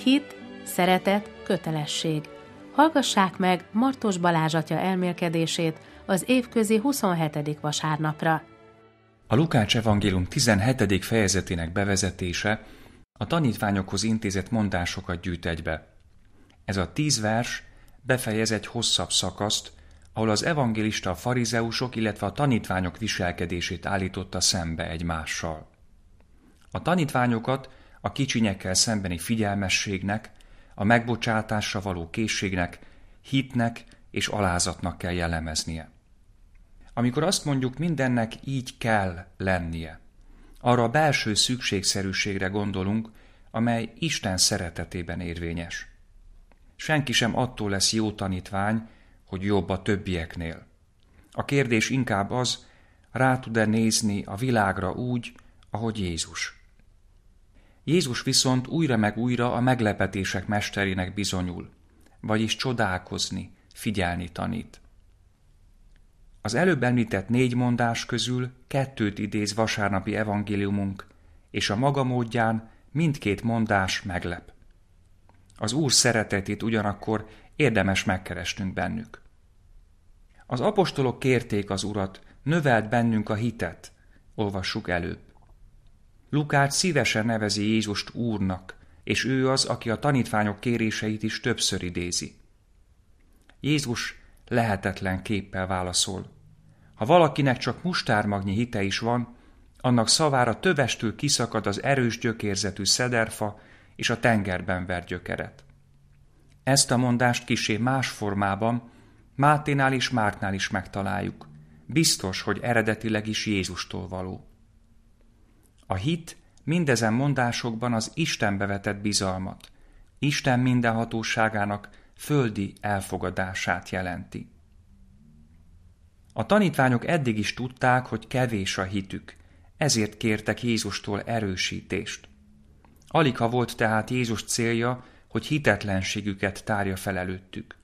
Hit, szeretet, kötelesség. Hallgassák meg Martos Balázs atya elmélkedését az évközi 27. vasárnapra. A Lukács evangélium 17. fejezetének bevezetése a tanítványokhoz intézett mondásokat gyűjt egybe. Ez a 10 vers befejez egy hosszabb szakaszt, ahol az evangélista a farizeusok, illetve a tanítványok viselkedését állította szembe egymással. A tanítványokat a kicsinyekkel szembeni figyelmességnek, a megbocsátásra való készségnek, hitnek és alázatnak kell jellemeznie. Amikor azt mondjuk, mindennek így kell lennie, arra a belső szükségszerűségre gondolunk, amely Isten szeretetében érvényes. Senki sem attól lesz jó tanítvány, hogy jobb a többieknél. A kérdés inkább az, rá tud-e nézni a világra úgy, ahogy Jézus. Jézus viszont újra meg újra a meglepetések mesterének bizonyul, vagyis csodálkozni, figyelni tanít. Az előbb említett 4 mondás közül 2 idéz vasárnapi evangéliumunk, és a maga módján mindkét mondás meglep. Az Úr szeretetét ugyanakkor érdemes megkeresnünk bennük. Az apostolok kérték az Urat, növeld bennünk a hitet, olvassuk előbb. Lukács szívesen nevezi Jézust Úrnak, és ő az, aki a tanítványok kéréseit is többször idézi. Jézus lehetetlen képpel válaszol. Ha valakinek csak mustármagnyi hite is van, annak szavára tövestül kiszakad az erős gyökérzetű szederfa és a tengerben ver gyökeret. Ezt a mondást kissé más formában Máténál és Márknál is megtaláljuk. Biztos, hogy eredetileg is Jézustól való. A hit mindezen mondásokban az Istenbe vetett bizalmat, Isten mindenhatóságának földi elfogadását jelenti. A tanítványok eddig is tudták, hogy kevés a hitük, ezért kértek Jézustól erősítést. Aligha volt tehát Jézus célja, hogy hitetlenségüket tárja fel előttük.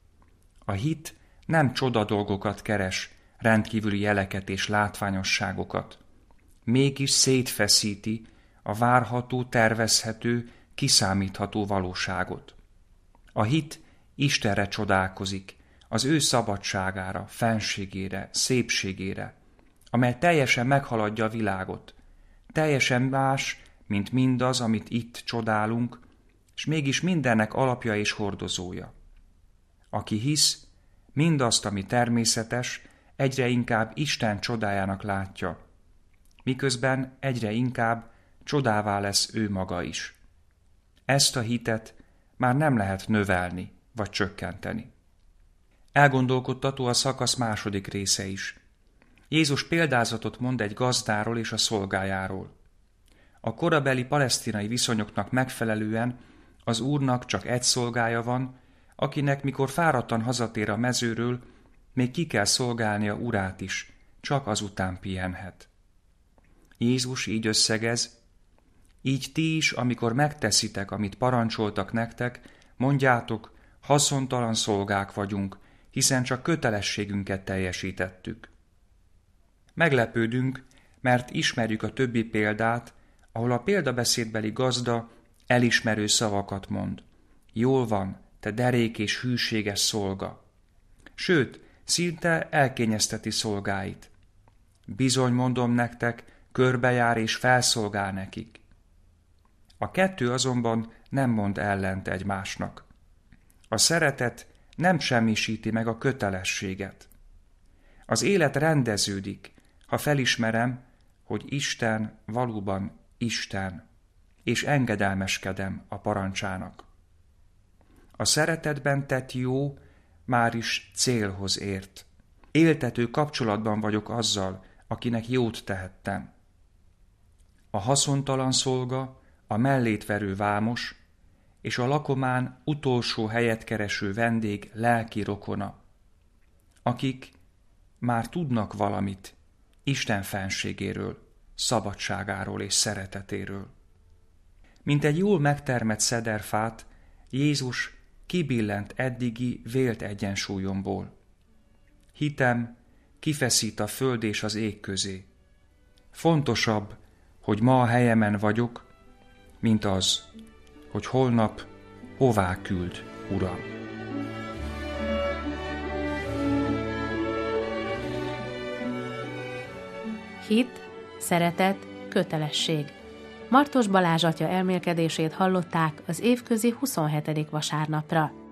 A hit nem csoda dolgokat keres, rendkívüli jeleket és látványosságokat. Mégis szétfeszíti a várható, tervezhető, kiszámítható valóságot. A hit Istenre csodálkozik, az ő szabadságára, fenségére, szépségére, amely teljesen meghaladja a világot, teljesen más, mint mindaz, amit itt csodálunk, és mégis mindennek alapja és hordozója. Aki hisz, mindazt, ami természetes, egyre inkább Isten csodájának látja, miközben egyre inkább csodává lesz ő maga is. Ezt a hitet már nem lehet növelni vagy csökkenteni. Elgondolkodtató a szakasz második része is. Jézus példázatot mond egy gazdáról és a szolgájáról. A korabeli palesztinai viszonyoknak megfelelően az Úrnak csak egy szolgája van, akinek mikor fáradtan hazatér a mezőről, még ki kell szolgálnia urát is, csak azután pihenhet. Jézus így összegez, így ti is, amikor megteszitek, amit parancsoltak nektek, mondjátok, haszontalan szolgák vagyunk, hiszen csak kötelességünket teljesítettük. Meglepődünk, mert ismerjük a többi példát, ahol a példabeszédbeli gazda elismerő szavakat mond. Jól van, te derék és hűséges szolga. Sőt, szinte elkényezteti szolgáit. Bizony mondom nektek, körbejár és felszolgál nekik. A kettő azonban nem mond ellent egymásnak. A szeretet nem semmisíti meg a kötelességet. Az élet rendeződik, ha felismerem, hogy Isten valóban Isten, és engedelmeskedem a parancsának. A szeretetben tett jó már is célhoz ért. Éltető kapcsolatban vagyok azzal, akinek jót tehettem. A haszontalan szolga, a mellétverő vámos, és a lakomán utolsó helyet kereső vendég lelki rokona, akik már tudnak valamit Isten fenségéről, szabadságáról és szeretetéről. Mint egy jól megtermett szederfát, Jézus kibillent eddigi vélt egyensúlyomból. Hitem kifeszít a föld és az ég közé. Fontosabb, hogy ma a helyemen vagyok, mint az, hogy holnap hová küld, Uram. Hit, szeretet, kötelesség. Martos Balázs atya elmélkedését hallották az évközi 27. vasárnapra.